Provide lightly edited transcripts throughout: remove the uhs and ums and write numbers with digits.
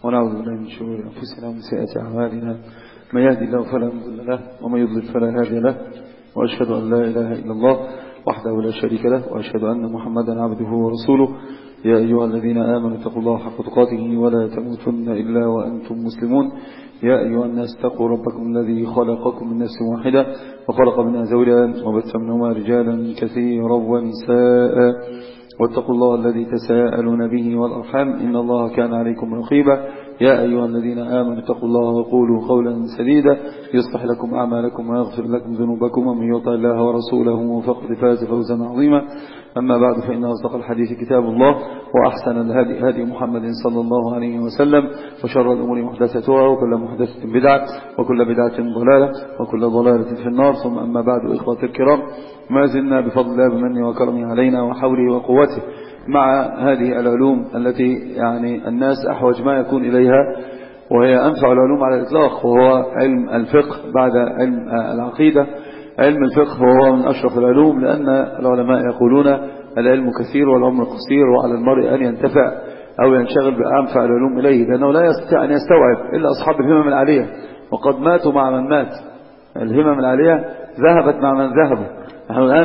ونعوذ بالله من شرور أنفسنا ومن سيئات أعمالنا، من يهدي الله فلا مضل له ومن يضلل فلا هادي له، وأشهد أن لا إله إلا الله وحده لا شريك له، وأشهد أن محمدا عبده ورسوله. يا أيها الذين آمنوا اتقوا الله حق تقاته ولا تموتن إلا وأنتم مسلمون. يا أيها الناس اتقوا ربكم الذي خلقكم من نفس واحدة وخلق منها زوجها وبث منهما رجالا كثيرا ونساء، واتقوا الله الذي تساءلون به والأرحام إن الله كان عليكم رقيبا. يا أيها الذين آمنوا اتقوا الله وقولوا قولا سديدا يصلح لكم أعمالكم ويغفر لكم ذنوبكم، ومن يطع الله ورسوله فقد فاز فوزا عظيما. أما بعد، فإن أصدق الحديث كتاب الله، وأحسن الهدي هدي محمد صلى الله عليه وسلم، وشر الأمور محدثتها، وكل محدثة بدعة، وكل بدعة ضلالة، وكل ضلالة في النار. ثم أما بعد، إخوة الكرام، ما زلنا بفضل الله بمنه وكرمه علينا وحوله وقوته مع هذه العلوم التي يعني الناس أحوج ما يكون إليها، وهي أنفع العلوم على الإطلاق، وهو علم الفقه بعد علم العقيدة. علم الفقه هو من أشرف العلوم، لأن العلماء يقولون العلم كثير والعمر قصير، وعلى المرء أن ينتفع أو ينشغل بأنفع العلوم إليه، لأنه لا يستطيع أن يستوعب إلا أصحاب الهمم العالية، وقد ماتوا مع من مات. الهمم العالية ذهبت مع من ذهبوا. نحن الآن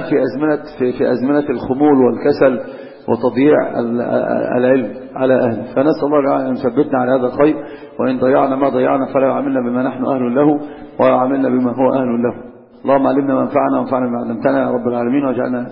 في أزمنة الخمول والكسل وتضييع العلم على أهله، فنسأل الله أن يثبتنا على هذا الخير، وإن ضيعنا ما ضيعنا فلا يعملنا بما نحن أهل له، ويعملنا بما هو أهل له. اللهم علمنا ما ينفعنا وانفعنا بما علمتنا يا رب العالمين، واجعلنا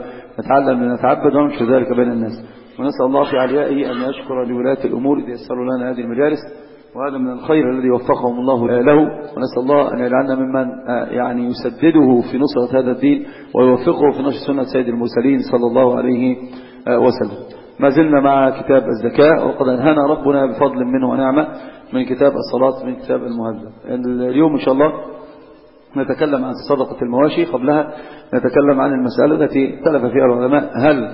نتعلم لنتعبد وننشر ذلك بين الناس. ونسأل الله في عليائه أن يشكر لولاة الأمور إذ يسروا لنا هذه المجالس، وهذا من الخير الذي وفقهم الله له. ونسأل الله أن يجعلنا ممن يعني يسدده في نصرة هذا الدين، ويوفقه في نشر سنة سيد المرسلين صلى الله عليه وسلم. ما زلنا مع كتاب الزكاة، وقد أنهانا ربنا بفضل منه ونعمة من كتاب الصلاة، من كتاب المهذب. اليوم إن شاء الله نتكلم عن صدقة المواشي. قبلها نتكلم عن المسألة التي اختلف فيها العلماء: هل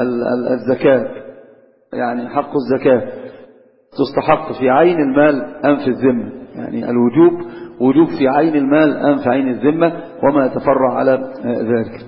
الزكاة يعني حق الزكاة تستحق في عين المال أم في الذمة؟ يعني وجوب في عين المال أم في عين الذمة، وما يتفرع على ذلك.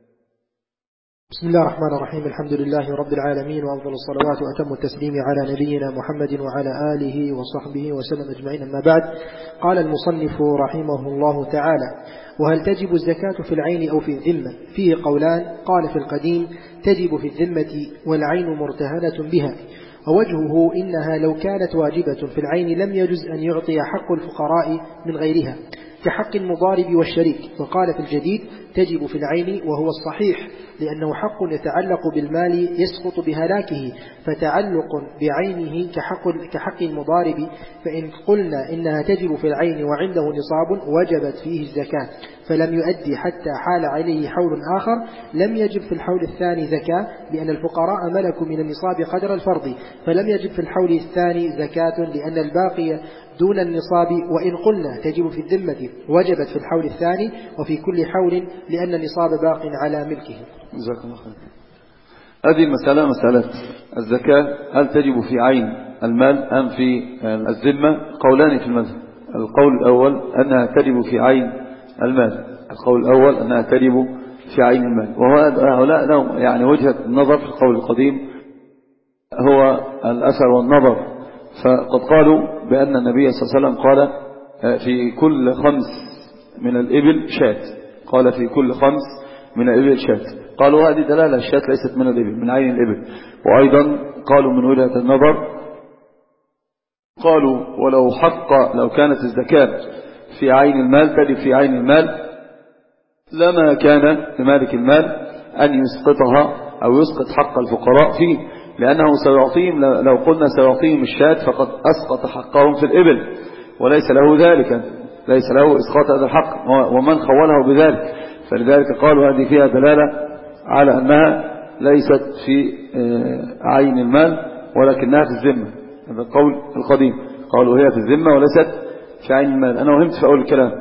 بسم الله الرحمن الرحيم. الحمد لله رب العالمين، وأفضل الصلوات وأتم التسليم على نبينا محمد وعلى آله وصحبه وسلم أجمعين. أما بعد، قال المصنف رحمه الله تعالى: وهل تجب الزكاة في العين أو في الذمة؟ فيه قولان. قال: في القديم تجب في الذمة والعين مرتهنة بها، ووجهه إنها لو كانت واجبة في العين لم يجز أن يعطي حق الفقراء من غيرها كحق المضارب والشريك. وقال في الجديد تجب في العين، وهو الصحيح، لأنه حق يتعلق بالمال يسقط بهلاكه، فتعلق بعينه كحق المضارب. فإن قلنا إنها تجب في العين وعنده نصاب وجبت فيه الزكاة، فلم يؤدي حتى حال عليه حول آخر، لم يجب في الحول الثاني زكاة، لأن الفقراء ملكوا من النصاب قدر الفرض، فلم يجب في الحول الثاني زكاة، لأن الباقي دون النصاب. وإن قلنا تجب في الذمة وجبت في الحول الثاني وفي كل حول، لأن النصاب باق على ملكه. جزاك الله خير. هذه المسألة مسألة الزكاة، هل تجب في عين المال أم في الذمة؟ قولان في المذهب. القول الأول أنها تجب في عين المال، القول الأول أنها تجب في عين المال، وهؤلاء لهم يعني وجهة النظر في القول القديم هو الأثر والنظر. فقد قالوا بأن النبي صلى الله عليه وسلم قال في كل 5 من الإبل شاة، قال في كل 5 من الإبل شاة. قالوا هذه دلالة، الشاة ليست من الإبل، من عين الإبل. وأيضا قالوا من وجهة النظر، قالوا لو كانت الزكاة في عين المال تجب في عين المال، لما كان لمالك المال أن يسقطها أو يسقط حق الفقراء فيه، لأنه سيعطيهم، لو قلنا سيعطيهم الشاة فقد أسقط حقهم في الإبل، وليس له ذلك، ليس له إسقاط هذا الحق، ومن خوله بذلك. فلذلك قالوا هذه فيها دلالة على أنها ليست في عين المال ولكنها في الذمة. هذا القول القديم، قالوا هي في الذمة وليست في عين المال. أنا وهمت في أول الكلام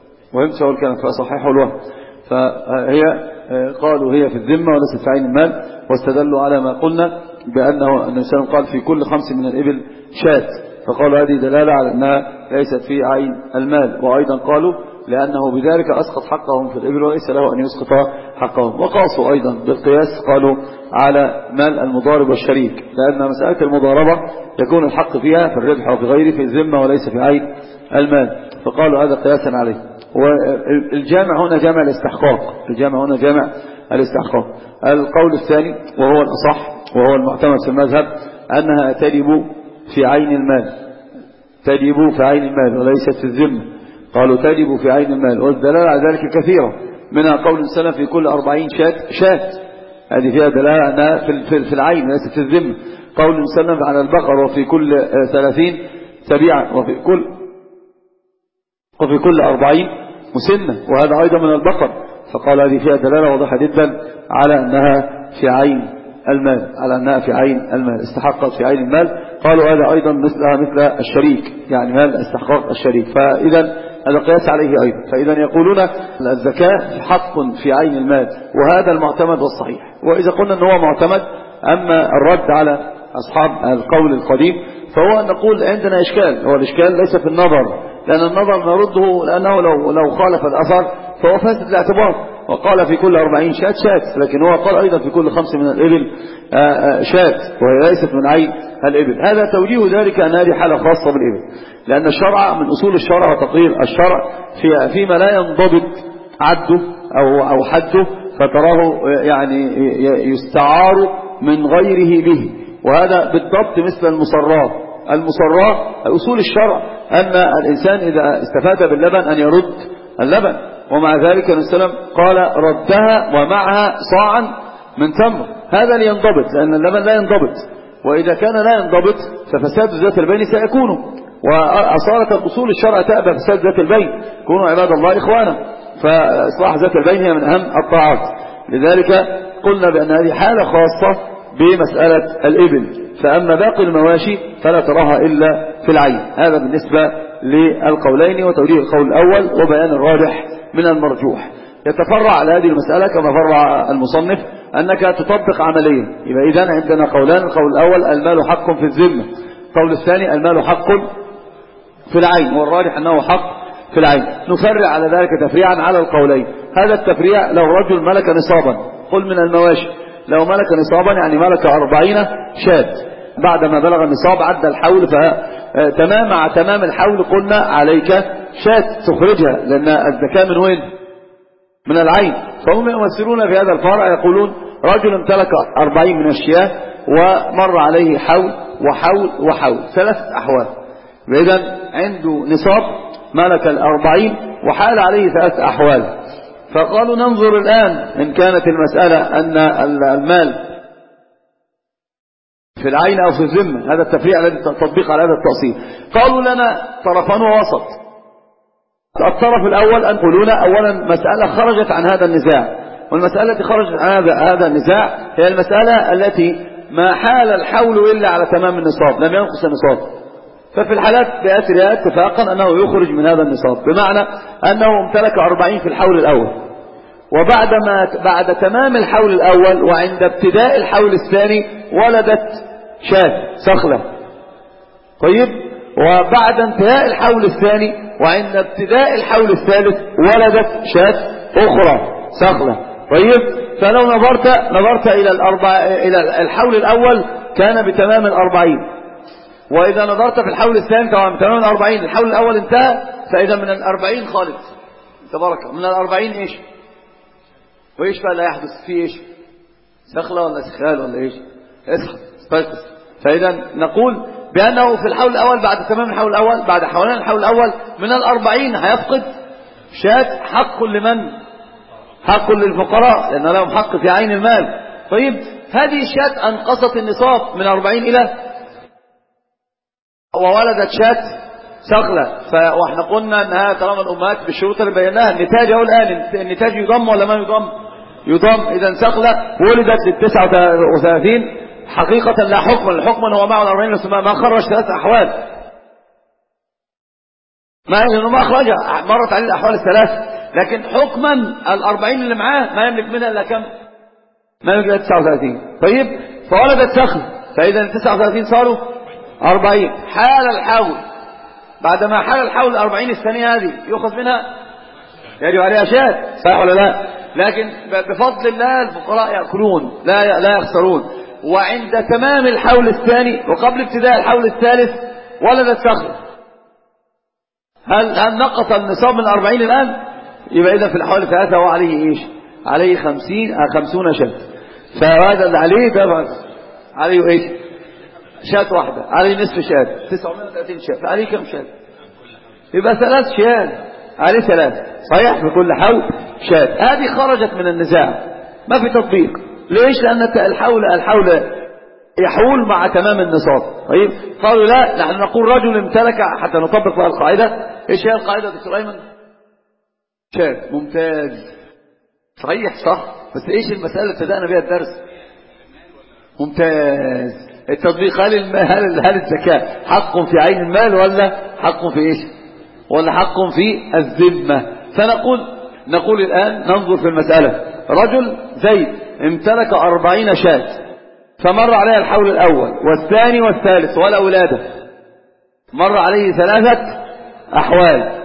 فصححوا الوهم. فهي قالوا هي في الذمة وليست في عين المال، واستدلوا على ما قلنا بأنه الإنسان قال في كل 5 من الإبل شاة، فقالوا هذه دلالة على أنها ليست في عين المال. وأيضا قالوا لأنه بذلك أسقط حقهم في الإبل وليس له أن يسقط حقهم. وقاسوا أيضا بالقياس قالوا على مال المضارب والشريك، لأن مسألة المضاربة يكون الحق فيها في الربح وفي غيره في الذمة وليس في عين المال، فقالوا هذا قياسا عليه. والجامع هنا جامع الاستحقاق، الجامع هنا جامع الاستحقاق. القول الثاني وهو الأصح وهو المعتمد في المذهب أنها تجب في عين المال، تجب في عين المال وليست في الذمة. قالوا تجب في عين المال، والدلالة على ذلك كثيرة، منها قول السلام في كل 40 شاة، هذه فيها دلالة أنها في العين ليست في الذمة. قول السلام على البقر وفي كل 30 تبيعا وفي كل 40 مسنة، وهذا أيضا من البقر، فقال هذه فيها دلالة واضحة جدا على أنها في عين المال، على أنها في عين المال، استحقت في عين المال. قالوا هذا أيضا مثل الشريك، يعني مال استحقاق الشريك، فإذا هذا قياس عليه أيضا. فإذا يقولون الزكاة حق في عين المال، وهذا المعتمد والصحيح. وإذا قلنا أنه معتمد، أما الرد على أصحاب القول القديم فهو أن نقول عندنا إشكال، هو الإشكال ليس في النظر، لأن النظر نرده لأنه لو خالف الأثر فهو فاسد الاعتبار، وقال في كل 40 شاة، لكن هو قال أيضا في كل 5 من الإبل شاة، وهي ليست من عين الإبل. هذا توجيه ذلك أن هذه حالة خاصة بالإبل، لأن الشرع من أصول الشرع وتقرير الشرع فيما لا ينضبط عده أو حده، فتراه يعني يستعار من غيره به، وهذا بالضبط مثل المصرات. أصول الشرع أن الإنسان إذا استفاد باللبن أن يرد اللبن، ومع ذلك السلام قال ردها ومعها صاعا من تمر، هذا لينضبط، لأن اللبن لا ينضبط، وإذا كان لا ينضبط ففساد ذات البين سيكون، وأصالة أصول الشرع تأبى فساد ذات البين، كونوا عباد الله إخوانا، فإصلاح ذات البين هي من أهم الطاعات. لذلك قلنا بأن هذه حالة خاصة بمسألة الإبل، فأما باقي المواشي فلا تراها إلا في العين. هذا بالنسبة للقولين، وتوجيه القول الأول وبيان الراجح من المرجوح. يتفرع على هذه المسألة كما فرع المصنف أنك تطبق عمليا. يبقى إذن عندنا قولان، القول الأول المال حق في الذمة، القول الثاني المال حق في العين، والراجح أنه حق في العين. نفرع على ذلك تفريعا على القولين. هذا التفريع لو رجل ملك نصابا، قل من المواشي، لو ملك نصابا يعني ملك 40 شاة، بعدما بلغ النصاب عد الحول، مع تمام الحول قلنا عليك شاة تخرجها، لأن الزكاة من وين؟ من العين. فهم يمثلون في هذا الفرع، يقولون رجل امتلك 40 من الشياه ومر عليه حول وحول 3 أحوال، إذن عنده نصاب ملك 40 وحال عليه 3 أحوال. فقالوا ننظر الآن إن كانت المسألة أن المال في العين أو في الذمة، هذا التفريع الذي تطبيق على هذا التأصيل. قالوا لنا طرفان ووسط. الطرف الأول أن يقولون أولا مسألة خرجت عن هذا النزاع، والمسألة التي خرجت عن هذا النزاع هي المسألة التي ما حال الحول إلا على تمام النصاب، لم ينقص النصاب، ففي الحالات بأسرها اتفاقا أنه يخرج من هذا النصاب، بمعنى أنه امتلك 40 في الحول الأول، بعد تمام الحول الأول وعند ابتداء الحول الثاني ولدت شاة صخلة، طيب، وبعد انتهاء الحول الثاني وعند ابتداء الحول الثالث ولدت شاة أخرى صخلة، طيب. فلو نظرت إلى الحول الأول كان بتمام 40، وإذا نظرت في الحول الثاني طبعا بتمام 40، الحول الأول انتهى، فإذا من 40 خالد تبارك من 40 إيش؟ وإيش فلا يحدث فيه إيش؟ سخلة ولا سخال ولا إيش؟ استيقظ. فإذا نقول بأنه في الحول الأول بعد تمام الحول الأول، بعد حولان الحول الأول من 40 هيفقد شاة. حق لمن؟ حق للفقراء، لأن لهم حق في عين المال. طيب، هذه الشاة أنقصت النصاب من 40 إلى وولدت شاة صخلة، واحنا قلنا أنها طالما الأمهات بالشروط اللي بيناها، النتاج أو الآن النتاج يضم ولا ما يضم. إذا صخلة ولدت لل39 حقيقة لا حكما، الحكم هو معه 40 ما خرج 3 أحوال، ما إنه ما أخرجها، مرت عليه الأحوال الثلاث، لكن حكما 40 اللي معاه ما يملك منها إلا كم؟ ما يملك إلا 39. طيب، فولدت صخلة، فإذا 39 صاروا 40. حال الحول، بعدما حال الحول 40 الثانية هذه يأخذ منها يجب عليها شاة، صحيح ولا لا؟ لكن بفضل الله الفقراء يأكلون لا يخسرون. وعند تمام الحول الثاني وقبل ابتداء الحول الثالث ولدت صخرة، هل نقص النصاب من 40 الآن؟ يبقى إذا في الحول الثلاثة هو عليه إيش؟ عليه 50 شاة. فهذا اللي عليه ده بس عليه إيش؟ شاة واحدة، عليه نصف شاة، 930 شاة، فعليه كم شاة؟ يبقى 3 شاة، عليه 3 صحيح في كل حول شاة. هذه خرجت من النزاع، ما في تطبيق. ليش؟ لأن الحول يحول مع تمام النصاب. طيب قالوا لا، نحن نقول رجل امتلك، حتى نطبق بقى القاعدة. ايش هي القاعدة دكتور أيمن؟ شاة. ممتاز، صحيح صح. بس ايش المسألة اللي ابتدأنا بها الدرس؟ ممتاز. التطبيق، هل الزكاة حق في عين المال ولا حق في ايش؟ ولا حق في الذمة؟ نقول الآن ننظر في المسألة. رجل زيد امتلك 40 شاة، فمر عليه الحول الأول والثاني والثالث ولا ولادة، مر عليه 3 أحوال،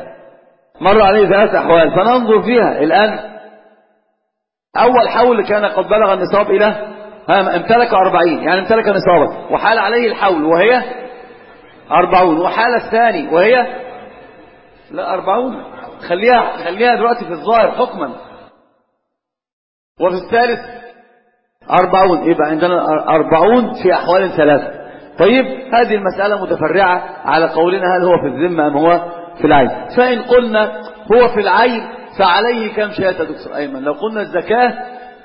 فننظر فيها الآن. أول حول كان قد بلغ النصاب إلى امتلك 40، يعني امتلك نصابا، وحال عليه الحول وهي 40، وحال الثاني وهي لا 40، خليها دلوقتي في الظاهر حكما، وفي الثالث 40، يبقى عندنا 40 في أحوال 3. طيب هذه المسألة متفرعة على قولنا هل هو في الذمة أم هو في العين. فإن قلنا هو في العين فعليه كم شاة يا دكتور أيمن؟ لو قلنا الزكاة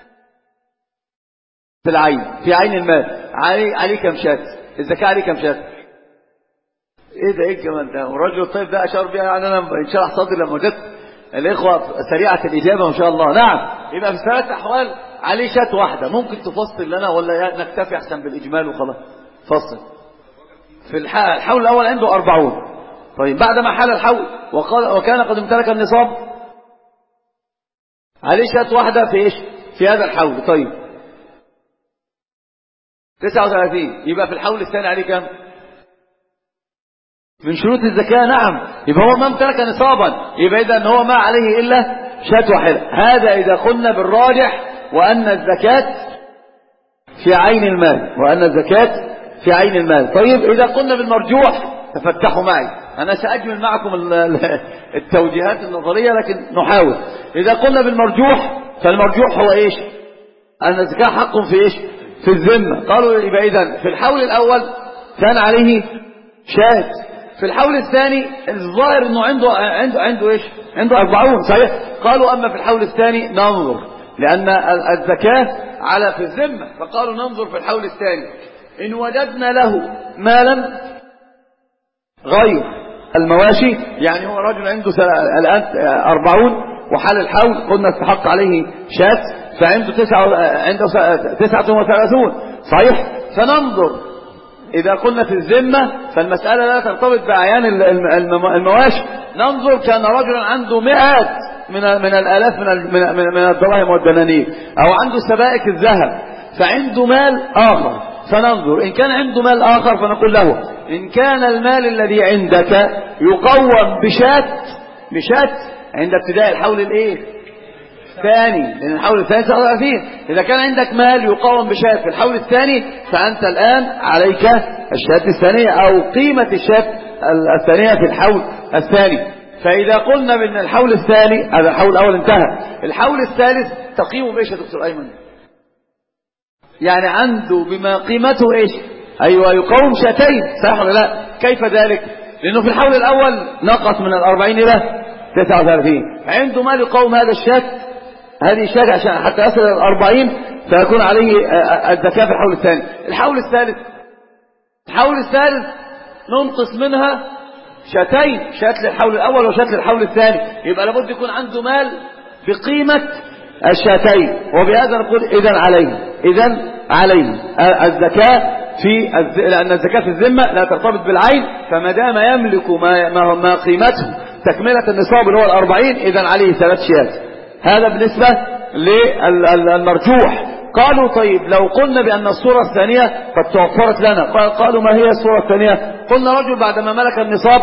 في العين، في عين المال، عليه كم شاة؟ الزكاة عليه كم شاة؟ ايه الجمال ده؟ والرجل الطيب ده اشار بها، يعني انا انشرح صدري لما وجدت الاخوه سريعه الاجابه ما شاء الله. نعم، يبقى في 3 احوال عليه شاة واحده. ممكن تفصل لنا ولا نكتفي احسن بالاجمال وخلاص؟ فصل. في الحول الاول عنده 40. طيب بعد ما حال الحول وكان قد امتلك النصاب، عليه شاة واحده في ايش؟ في هذا الحول. طيب 39، يبقى في الحول الثاني عليه كم؟ من شروط الزكاة. نعم، يبقى هو ما امتلك نصابا، يبقى إذا هو ما عليه إلا شاة واحدة. هذا إذا قلنا بالراجح وأن الزكاة في عين المال، طيب إذا قلنا بالمرجوح، تفتحوا معي، أنا سأجمل معكم التوجيهات النظرية لكن نحاول. إذا قلنا بالمرجوح، فالمرجوح هو إيش؟ أن الزكاة حق في إيش؟ في الذمة. قالوا يبقى إذن في الحول الأول كان عليه شاة، في الحول الثاني الظاهر انه عنده ايش؟ عنده 40 صحيح. قالوا اما في الحول الثاني ننظر، لان الزكاة على في الذمة، فقالوا ننظر في الحول الثاني ان وجدنا له مالا غير المواشي، يعني هو رجل عنده الان 40 وحال الحول قلنا استحق عليه شاة، فعنده 39 صحيح. فننظر إذا قلنا في الذمة فالمسألة لا ترتبط بأعيان المواشي. ننظر كان رجلا عنده مئات من الآلاف من الدراهم والدنانير، أو عنده سبائك الذهب، فعنده مال آخر. فننظر إن كان عنده مال آخر فنقول له إن كان المال الذي عندك يقوم بشاة عند ابتداء الحول الثاني، لأن الحول الثاني 39، إذا كان عندك مال يقوم بشاة في الحول الثاني فأنت الآن عليك الشاة الثانية أو قيمة الشاة الثانية في الحول الثاني. فإذا قلنا بأن الحول الثاني، هذا الحول الأول انتهى، الحول الثالث تقييمه بإيش يا دكتور أيمن؟ يعني عنده بما قيمته إيش؟ أيوة، يقوم شاتين، صح ولا لا؟ كيف ذلك؟ لأنه في الحول الأول نقص من 40 إلى 39، عنده مال يقوم هذا الشاة، هذه الشاة عشان حتى يصل إلى 40 فيكون عليه الزكاة في الحول الثاني. الحول الثالث ننقص منها شاتين، شاة للحول الأول وشاة للحول الثاني، يبقى لابد يكون عنده مال بقيمة الشاتين، وبهذا نقول إذن عليه الزكاة لأن الزكاة في الذمة لا ترتبط بالعين، فما دام يملك ما قيمته تكملة النصاب اللي هو 40 إذن عليه 3 شيات. هذا بالنسبة للمرجوح. قالوا طيب لو قلنا بأن الصورة الثانية قد توفرت لنا، قالوا ما هي الصورة الثانية؟ قلنا رجل بعدما ملك النصاب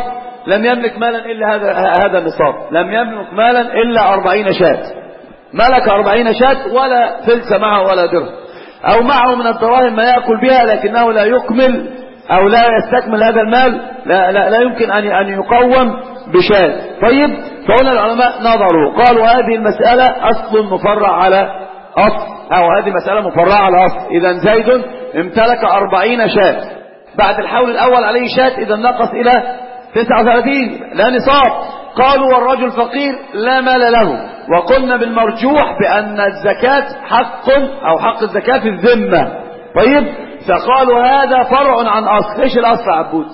لم يملك مالا إلا هذا النصاب، لم يملك مالا إلا 40 شاة، ملك 40 شاة ولا فلس معه ولا درهم، أو معه من الدراهم ما يأكل بها لكنه لا يكمل أو لا يستكمل هذا المال، لا يمكن أن يقوم بشاة. طيب، فهنا العلماء نظروا قالوا هذه المسألة أصل مفرع على أصل، أو هذه مسألة مفرعة على أصل. إذا زيد امتلك 40 شاة، بعد الحول الأول عليه شاة، إذا نقص إلى 39 لا نصاب. قالوا والرجل فقير لا مال له، وقلنا بالمرجوح بأن الزكاة حق أو حق الزكاة في الذمة. طيب، فقالوا هذا فرع عن أصل. إيش الأصل يا عبود؟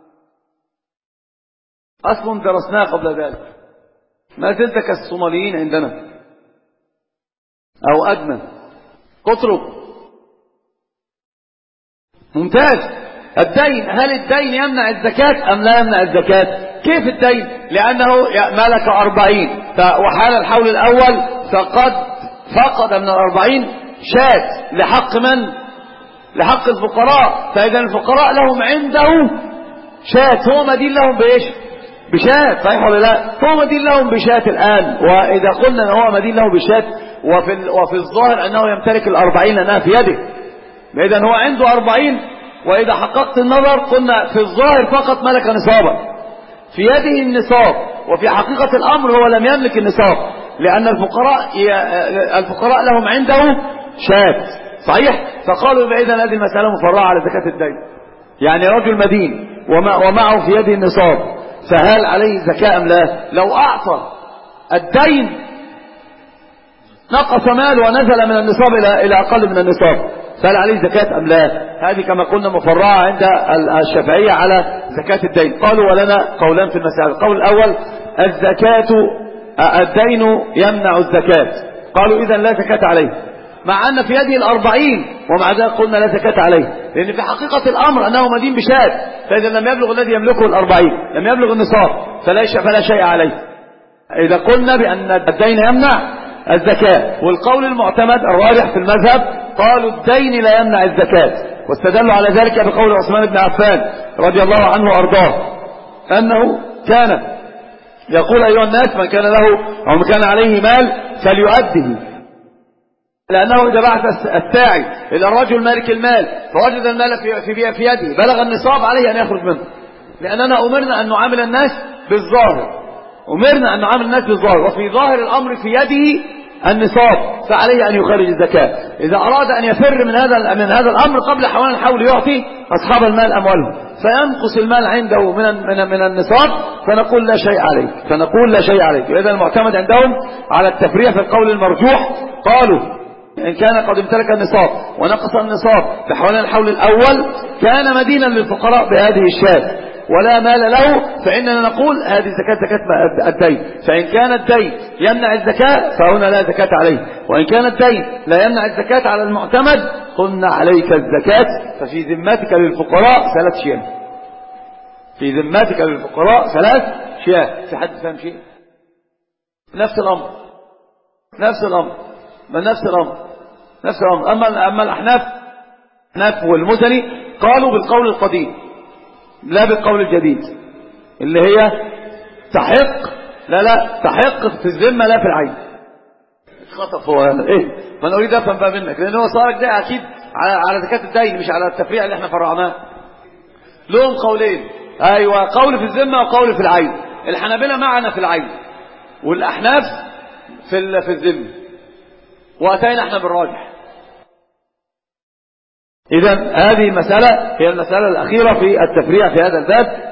أصل درسناه قبل ذلك، ما زلت كالصوماليين عندنا أو أدنى. اترك. ممتاز. الدين، هل الدين يمنع الزكاة أم لا يمنع الزكاة؟ كيف الدين؟ لأنه ملك 40 وحال الحول الأول فقد من 40 شاة لحق من؟ لحق الفقراء. فإذا الفقراء لهم عنده شاة، هو مدين لهم بإيش؟ بشاة، صحيح ولا لا؟ هو مدين لهم بشاة الآن. وإذا قلنا أنه هو مدين له بشاة وفي الظاهر أنه يمتلك 40 لأنها في يده، إذا هو عنده 40. وإذا حققت النظر قلنا في الظاهر فقط ملك نصابا، في يده النصاب، وفي حقيقة الأمر هو لم يملك النصاب، لأن الفقراء لهم عنده شاة، صحيح. فقالوا إذن هذه المسألة مفرعة على زكاة الدين، يعني رجل مدين ومعه في يده النصاب، فهل عليه زكاة أم لا؟ لو أعطى الدين نقص مال ونزل من النصاب إلى أقل من النصاب، فهل عليه زكاة أم لا؟ هذه كما قلنا مفرعة عند الشافعية على زكاة الدين. قالوا ولنا قولان في المسألة. القول الأول الدين يمنع الزكاة، قالوا إذن لا زكاة عليه، مع أن في يده 40 ومع ذلك قلنا لا زكاة عليه، لأن في حقيقة الأمر أنه مدين بشاة، فإذا لم يبلغ الذي يملكه 40 لم يبلغ النصاب فلا شيء عليه. إذا قلنا بأن الدين يمنع الزكاة. والقول المعتمد الراجح في المذهب قالوا الدين لا يمنع الزكاة، واستدلوا على ذلك بقول عثمان بن عفان رضي الله عنه وأرضاه أنه كان يقول أيها الناس من كان له أو من كان عليه مال فليؤده، لأنه إذا بعث الساعي إلى الرجل مالك المال فوجد المال في يده بلغ النصاب عليه أن يخرج منه، لأننا أمرنا أن نعامل الناس بالظاهر، وفي ظاهر الأمر في يده النصاب فعليه أن يخرج الزكاة. إذا أراد أن يفر من هذا الأمر قبل حوالي الحول يعطي أصحاب المال أموالهم، فينقص المال عنده من النصاب فنقول لا شيء عليك. إذا المعتمد عندهم على التفريع في القول المرجوح، قالوا إن كان قد امتلك النصاب ونقص النصاب بحوالي الحول الأول كان مدينا للفقراء بهذه الشاة ولا مال له، فإننا نقول هذه زكاة الدين. فإن كان الدين يمنع الزكاة فهنا لا زكاة عليه، وإن كان الدين لا يمنع الزكاة على المعتمد قلنا عليك الزكاة. ففي ذمتك للفقراء 3 شياه، في ذمتك للفقراء 3 شياه. في حد فهم شيء؟ نفس الأمر. أما الأحناف والمزني قالوا بالقول القديم لا بالقول الجديد، اللي هي تحق في الذمة لا في العين. خطف هو ايه؟ ما انا اريد افهم بقى منك، لان هو صارك ده اكيد على زكاة الدين مش على التفريع اللي احنا فرعناه. لهم قولين، ايوه، قول في الذمة وقول في العين. الحنابلة معنا في العين والاحناف في الذمة، واتينا احنا بالراجح. إذن هذه المسألة هي المسألة الأخيرة في التفريع في هذا الباب.